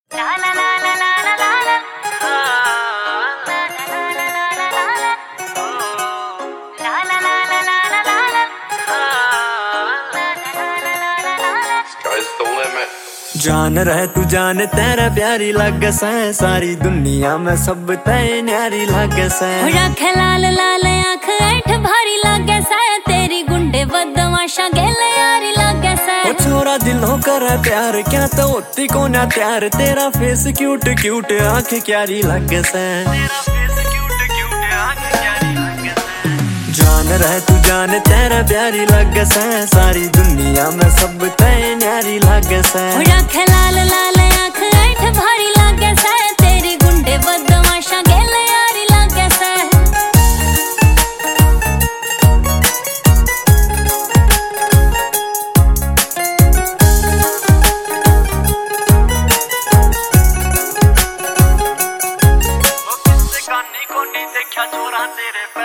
जान रहे तू जान तेरा प्यारी लगे से सारी दुनिया में सब तय न्यारी लगे से रख लाल लाल आँख ऐठ भारी लगे से तेरी गुंडे बदमाशा गेल यारी लगे से ओ छोरा दिलों करे प्यार क्या तो होती को ना प्यार तेरा फेस क्यूट क्यूट आँख क्यारी लगे से जान रहे तू जान तेरा प्यारी लगे से सारी दुनिया में सब तय न्यारी लगे से रख लाल लाल आँख ऐठ भारी लगे से तेरी गुंडे बदमाशा गेल यारी लगे से देखा छोरा तेरे पे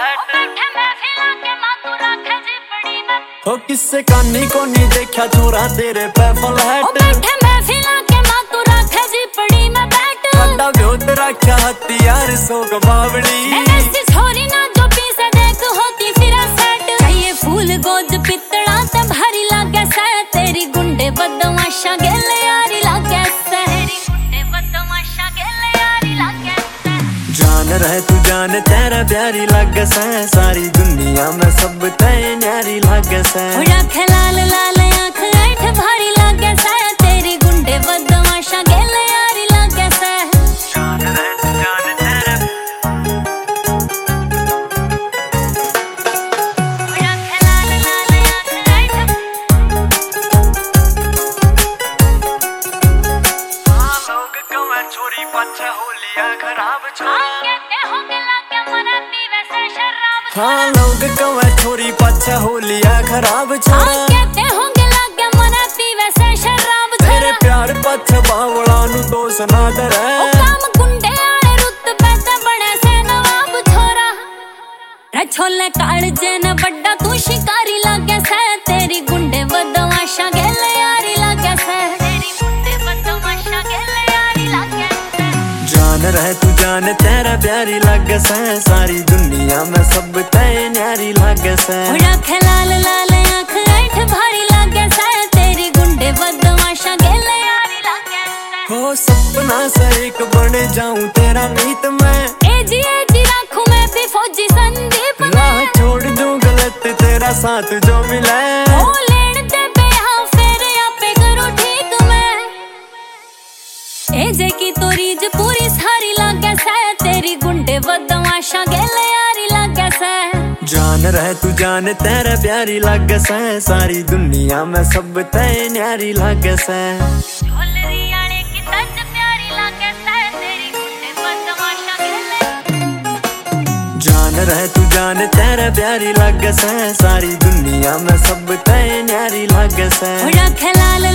हो किससे कानी को नहीं देखा छोरा तेरे पे फ्लैट बैठे महफिल के मातू रखे जिपड़ी में बैठ खड्डा व्योत रखा हथियार सोग बावड़ी ऐसी छोरी ना जो पीछे देख होती फिर सेट चाहिए फूल गोद पितड़ा ते भारी लागे से तेरी गुंडे बदमाशा गेल यारी लागे से तेरी गुंडे बदमाशा गेल यारी लागे से जान रहे तू जान तेरा प्यारी लगे से सारी दुनिया में सब तय न्यारी लगे से रख लाल लाल आँख ऐठ भारी लगे से तेरी गुंडे बदमाशा गेल यारी लगे से जान रहे तू जान तेरा रख लाल लाल आँख ऐठ लोग कवे छोरी पछे होलिया खराब छोरा हाँ लोग कवे छोरी पछे होलिया खराब छोरा कहते होंगे लागे मना पीवे से शराब तेरे प्यार पछे बावला नु दोष ना डरे ओ काम गुंडे आले रुतबे ते बड़े से नवाब छोरा रे छोले कालजे न बड्डा तू शिकारी लागे से तेरी गुंडे बदमाशा गेल यारी लागे से तेरी गुंडे बदमाशा गेल यारी लागे से जान रहे तू जान तेरा प्यारी लगे से सारी दुनिया में सब तय न्यारी लगे से रख लाल लाल आँख ऐठ भारी लागे से तेरी गुंडे बदमाशा गेल यारी लागे से हो सपना से एक बन जाऊं तेरा मीत में एजी राखूं मैं भी फौजी संदीप राह छोड़ दूं गलत तेरा साथ जो मिले ओ लेन दे बेहा फिर आपे करो ठीक मैं एजे की तो रीज पूरी सारी लागे से तेरी गुंडे बदमाशा गेल यारी लागे से जान रहे तू जान तेरा प्यारी लगे से सारी दुनिया में सब तय न्यारी लगे से झोलरी आले की तज प्यारी लागे से तेरी गुंडे बदमाशा गेल जान रहे तू जान तेरा प्यारी लगे से सारी दुनिया में सब तय न्यारी लगे से रख लाल